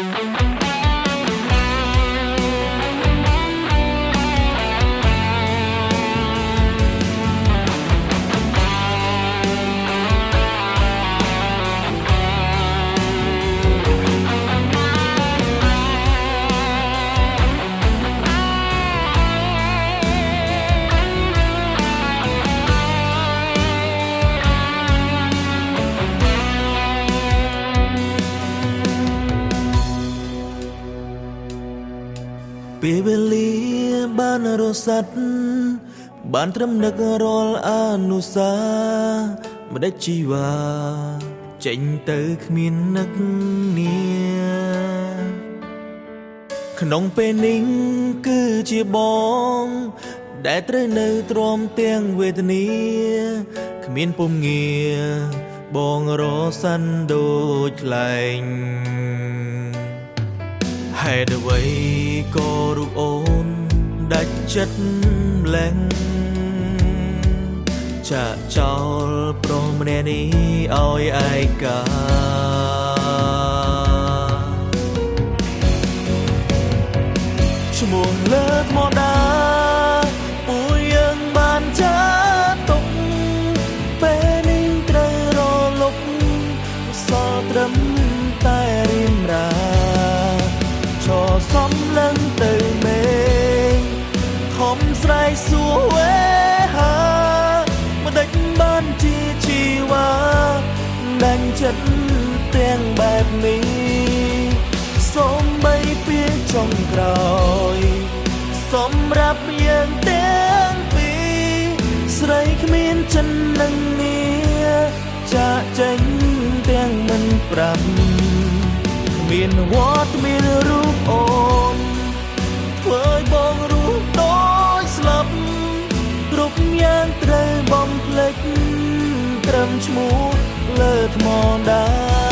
ពេលវេលាបានរសាត់បានត្រឹមនឹករលអនុសាម្ដេចជីវ៉ាចេញទៅគ្មាននឹកនាក្នុងពេលនេះគឺជាបងដែលត្រូវនៅទ្រាំទាំងវេទនាគ្មានពុំងារបងរសាន់ដូចខ្លែងហេតុអ្វីក៏រូបអូនដាច់ចិត្តម្ល៉េះចាក់ចោលប្រុសម្នាក់នេះឲ្យឯកាឈ្មោះលើថ្មដាពួកយើងបានចាទុកពេលនេះត្រូវរលុបសល់ត្រឹមតែរៀមរាសំឡឹងទៅមេខំស្រែកសួរវេហាម្ដេចបានជាជីវ៉ាដាច់ចិត្តទាំងបែបនេះសូម្បីពីចុងក្រោយសម្រាប់យើងទាំងពីរស្រីគ្មានចិននឹងងារចាក់ចេញទាំងមិនប្រាំមានវត្តមានរូបអូនធ្វើឲ្យបងរូបដូចស្លាប់គ្រប់យ៉ាងត្រូវបំភ្លេចត្រឹមឈ្មោះលើថ្មដា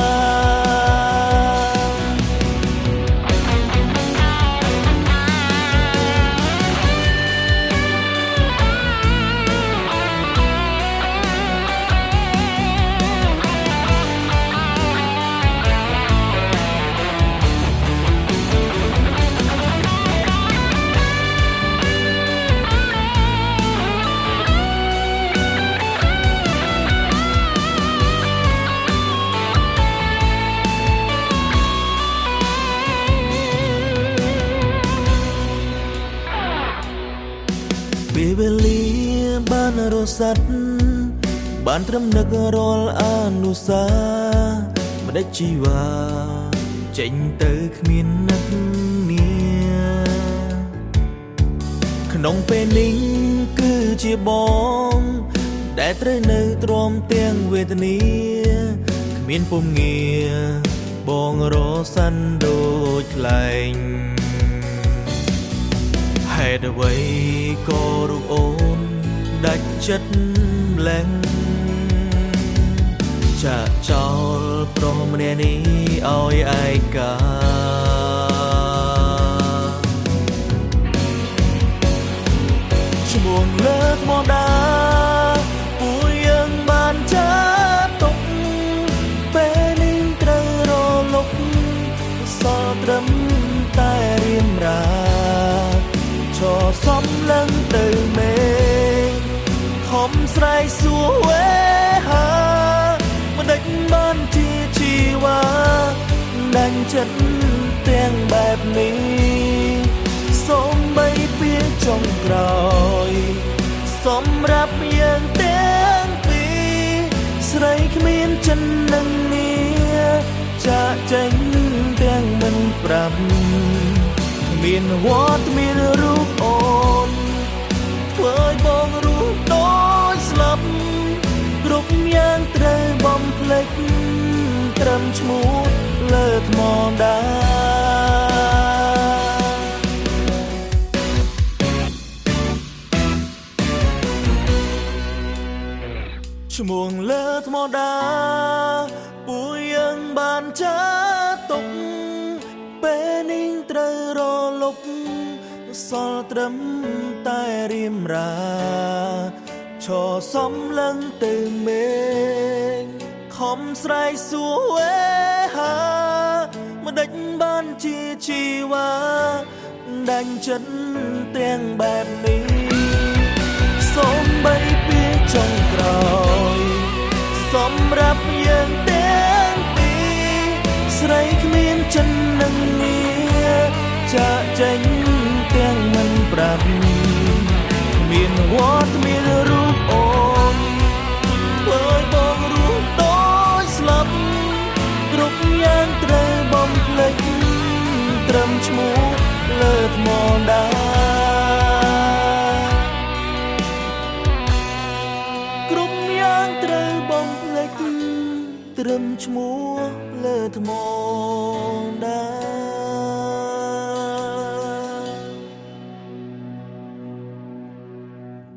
ពេលវេលាបានរសាត់បានត្រឹមនឹករលអនុសាម្ដេចជីវ៉ាចេញទៅគ្មាននឹកនាក្នុងពេលនេះគឺជាបងដែលត្រូវនៅទ្រាំទាំងវេទនាគ្មានពុំងារបងរសាន់ដូចខ្លែងហេតុអ្វីក៏រូបអូនដាច់ចិត្តម្ល៉េះចាក់ចោលប្រុសម្នាក់នេះឲ្យឯកាឈ្មោះលើថ្មដាពួកយើងបានចាទុកពេលនេះត្រូវរលុបសល់ត្រឹមតែរៀមរាសំឡឹងទៅមេខំស្រែកសួរវេហាម្ដេចបានជាជីវ៉ាដាច់ចិត្តទាំងបែបនេះសូម្បីពីចុងក្រោយសម្រាប់យើងទាំងពីរស្រីគ្មានចិននឹងងារចាក់ចេញទាំងមិនប្រាំមានវត្តមានរូបអូនធ្វើឲ្យបងរូបដូចស្លាប់គ្រប់យ៉ាងត្រូវបំភ្លេចត្រឹមឈ្មោះលើថ្មដាឈ្មោះលើថ្មដាពួកយើងបានចាទុកពេលនេះត្រូវរលុបសល់ត្រឹមតែរៀមរាឈរសំឡឹងទៅមេឃខំស្រែកសួរវេហាម្ដេចបានជាជីវ៉ាដេញចិត្តទាំងបែបនេះសូមបីពីចុងក្រោយសម្រាប់យើងទាំងពីរស្រីគ្មានចិននឹងងារចាក់ចេញទាំងមិនប្រាប់មានវត្តមានរូបអូនធ្វើឲ្យបងរស់ដូចស្លាប់គ្រប់យ៉ាងត្រូវបំភ្លេចត្រឹមឈ្មោះលើថ្មដាគ្រប់យ៉ាងត្រូវបំភ្លេចត្រឹមឈ្មោះលើថ្មដា